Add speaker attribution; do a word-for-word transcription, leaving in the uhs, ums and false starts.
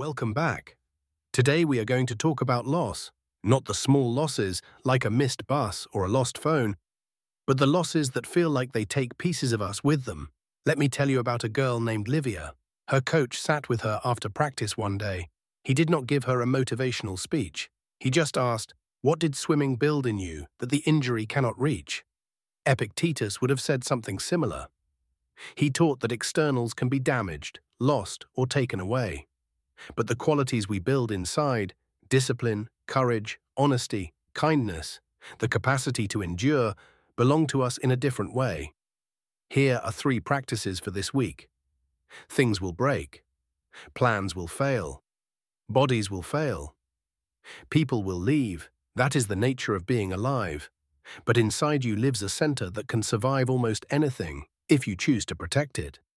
Speaker 1: Welcome back. Today we are going to talk about loss, not the small losses like a missed bus or a lost phone, but the losses that feel like they take pieces of us with them. Let me tell you about a girl named Livia. Her coach sat with her after practice one day. He did not give her a motivational speech. He just asked, "What did swimming build in you that the injury cannot reach?" Epictetus would have said something similar. He taught that externals can be damaged, lost, or taken away. But the qualities we build inside, discipline, courage, honesty, kindness, the capacity to endure, belong to us in a different way. Here are three practices for this week. Things will break. Plans will fail. Bodies will fail. People will leave. That is the nature of being alive. But inside you lives a center that can survive almost anything if you choose to protect it.